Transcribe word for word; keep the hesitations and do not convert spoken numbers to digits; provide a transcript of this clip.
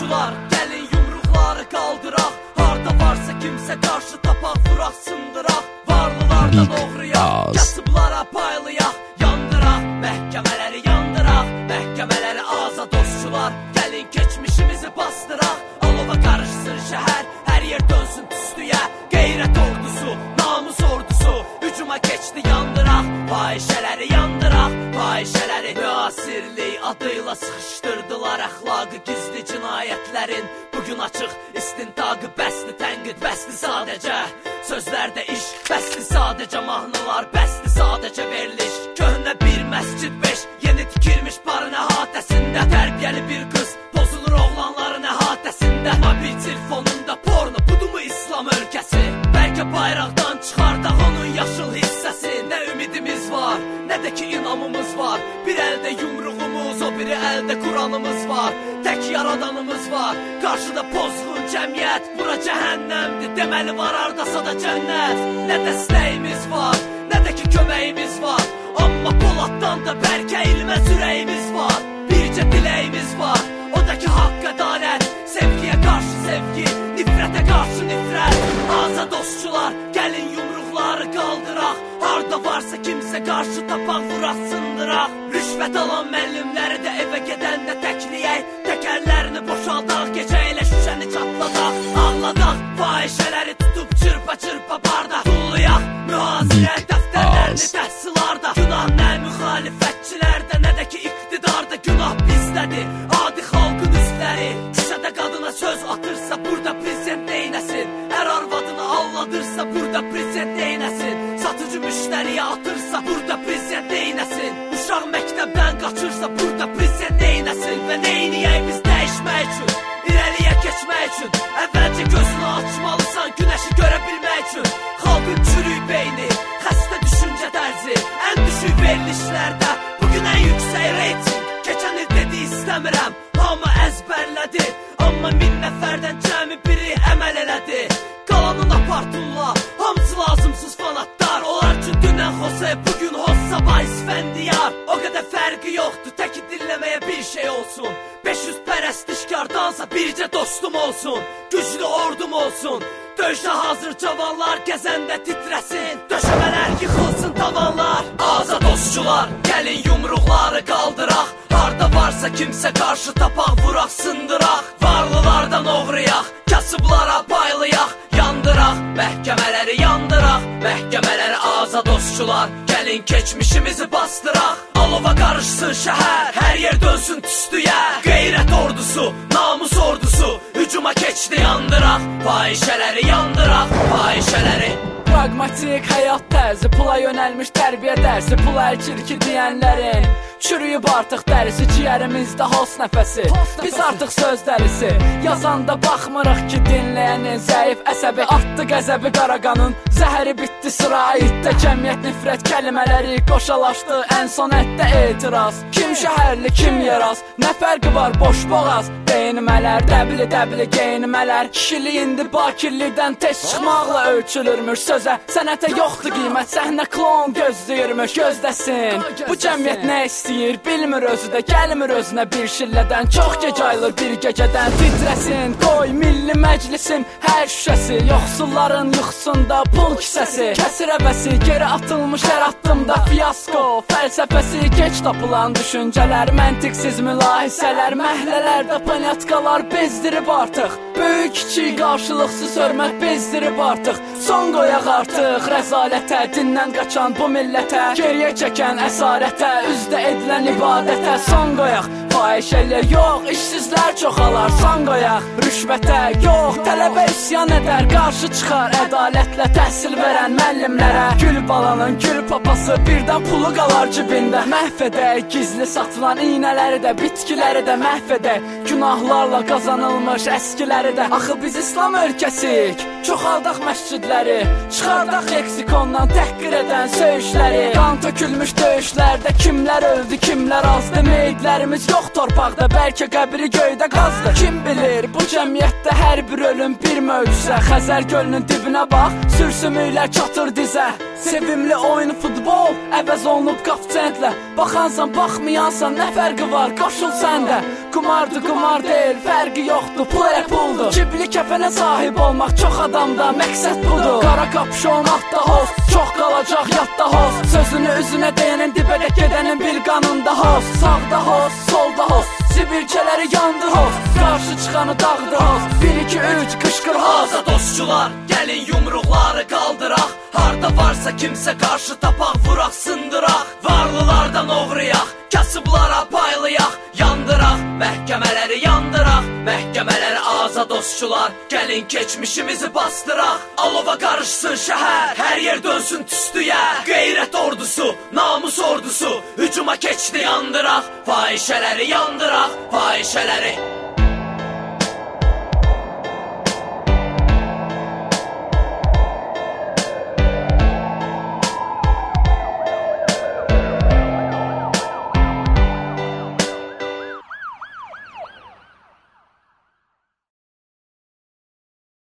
dostçular, gəlin yumruqları qaldıraq. Harda varsa kimsə qarşı tapaq, vuraq, sındıraq. Varlılardan oğruyaq, kasıblara paylayaq. Yandıraq, məhkəmələri yandıraq. Məhkəmələri aza dostçular, gəlin keçmişimizi bastıraq. Alova qarışsın şəhər, hər yer dönsün tüstüyə. Qeyrət ordusu, namus ordusu, hücuma keçdi yandıraq. Fahişələri yandıraq, fahişələri. Müasirlik adıyla sıxışdırdılar əxlaqı gizli cinayətlərin. Bugün açıq istintaqı, bəsli tənqid, bəsli sadəcə sözlərdə iş, bəsli sadəcə mahnılar, bəsli sadəcə veriliş. Köhnə bir məscid beş, yeni tikilmiş barın əhatəsində. Tərbiyəli bir qız pozulur oğlanların əhatəsində. Mobil telefonunda porno, budumu İslam ölkəsi? Bəlkə bayraqdan çıxardaq onun yaşıl hissəsi. Nə ümidimiz var, nə də ki inamımız var. Bir əldə yumruğumuz, o biri əldə Quranımız var. Tək yaradanımız var, qarşıda pozğun cəmiyyət. Bura cəhənnəmdir, deməli var hardasa da cənnət. Nə dəstəyimiz var, nə də ki köməyimiz var. Amma Poladdan da bərk əyilməz ürəyimiz var. Bircə diləyimiz var, o da ki haqq ədalət. Sevgiyə qarşı sevgi, nifrətə qarşı nifrət. Aza dostçular, gəlin yumruqları qaldıraq. Harda varsa kimsə qarşı tapaq, vuraq, sındıraq. Rüşvət alan müəllimləri də evə gedəndə təkləyək. Təkərlərini boşaldaq, gecə ilə şüşəni çatladaq. Ağladaq, fahişələri tutub çırpa çırpa barda. Tullayaq, mühazirə dəftərlərini təhsilarda. Günah nə müxalifətçilərdə, nə də ki iqtidarda. Günah bizdədir, adi xalqın üstləri. Küçədə qadına söz atırsa, burada prezident neynəsin? Hər arvadını alladırsa, burada prezident neynəsin? Satıcı müştəriyə atırsa, burada prezident neynəsin? Uşaq məktəbdən qaçırsa, burada prezident neynəsin? Və neyniyək biz dəyişmək üçün, irəliyə keçmək üçün? Əvvəlcə gözünü açmalısan, günəşi görə bilmək üçün. Xalqın çürük beyni, xəstə düşüncə tərzi, ən düşük verilişlərdə bugün ən yüksək reyting. Keçən il dedi istəmirəm, hamı əzbərlədi. Amma min nəfərdən cəmi biri əməl elədi. Qalanın apartulla, hamısı lazımsız fanatlar. Onlar üçün dünən Xose, bugün Hossa, bahis fəndiyar. O qədər fərqi yoxdur, təki dinləməyə bir şey olsun. beş yüz pərəstişkardansa bircə dostum olsun. Güclü ordum olsun, döyüşə hazır cavanlar gəzəndə titrəsin. Döşəmələr yıxılsın tavanlar. Aza dostçular, gəlin yumruqları qaldıraq. Harda varsa kimsə qarşı tapaq, vuraq, sındıraq. Varlılardan oğruyaq, kasıblara paylayaq. Yandıraq, məhkəmələri yandıraq. Məhkəmələri aza dostçular, gəlin keçmişimizi bastıraq. Alova qarışsın şəhər, hər yer dönsün tüstüyə. Qeyrət ordusu, namus ordusu, hücuma keçdi yandıraq. Fahişələri yandıraq, fahişələri. Pragmatik həyat tərzi, pula yönəlmiş tərbiyə dərsi. Pula əkir ki deyənlərin çürüyüb artıq dərisi, ciyərimizdə hos nəfəsi. Biz artıq söz dərisi, yazanda baxmırıq ki dinləyənin zəif əsəbi. Artdı qəzəbi qaraqanın, zəhəri bitdi sıra itdə. Cəmiyyət nifrət kəlmələri qoşalaşdı, ən son ətdə etiraz. Kim şəhərli, kim yeraz, nə fərqi var boş boğaz. Beynmələr, dəbli dəbli geyinmələr. Kişilik indi bakirlikdən tez çıxmaqla ölçülürmüş. Sözə, sənətə yoxdur qiymət, səhnə klon gözləyirmiş. Gözdəsin, bu cəmiyyət nə istəyir, bilmir özü də, gəlmir özünə bir şillədən. Çox gec ayılır bir gecədən. Titrəsin, qoy milli məclisin hər şüşəsi. Yoxsulların yuxusunda pul kisəsi. Kəsir əvəsi, geri atılmış hər addımda fiyasko. Fəlsəfəsi, geç tapılan düşüncələr. Məntiqsiz mülahisələr, məhlələrdə panyatkalar bezdirib artıq. Böyük kiçik qarşılıqsız hörmət bezdirib artıq. Son qoyaq artıq rəzalətə, dindən qaçan bu millətə. Geriyə çəkən əsarətə, üzdə edilən ibadətə son qoyaq. Fahişələr yox, işsizlər çoxalar, son qoyaq. Rüşvətə yox, tələbə üsyan edər, qarşı çıxar ədalətlə təhsil verən müəllimlərə. Gül balanın gül papası birdən pulu qalar cibində. Məhv edək gizli satılan iynələri də, bitkiləri də məhv edək. Günahlarla qazanılmış əskiləri də. Axı biz İslam ölkəsiyik, çoxaldaq məscidləri, çıxardaq leksikondan təhqir edən söyüşləri. Qan tökülmüş döyüşlərdə kimlər öldü, kimlər azdı. Meyidlərimiz yox torpaqda, bəlkə qəbri göydə qazdı. Kim bilir, bu cəmiyyətdə hər bir ölüm bir möcüzə. Xəzər gölünün dibinə bax, sürsümüklər çatır dizə. Sevimli oyunu futbol əvəz olunub qap centlə. Baxansan, baxmayansan, nə fərqi var, qoşul səndə. Qumardı, qumar deyil, fərqi yoxdur, pul elə puldur. Cibli kəfənə sahib olmaq çox adamda, məqsəd budur. Qara kapşon, altda hoz, çox qalacaq yadda hoz. Sözünü üzünə deyənin, dibədək gedənin bir qanında hoz. Sağda hoz, solda hoz, sibirkələri yandır hoz. Qarşı çıxanı dağdır hoz, bir iki üç qışqır hoz. Dostçular, gəlin yumruqları qaldıraq. Harda varsa kimsə qarşı tapaq, vuraq, sındıraq. Varlılardan oğruyaq, kasıblara paylayaq. Yandıraq, məhkəmələri yandıraq. Məhkəmələri azad dostçular, gəlin keçmişimizi bastıraq. Alova qarışsın şəhər, hər yer dönsün tüstüyə. Qeyrət ordusu, namus ordusu, hücuma keçdi yandıraq. Fahişələri yandıraq, fahişələri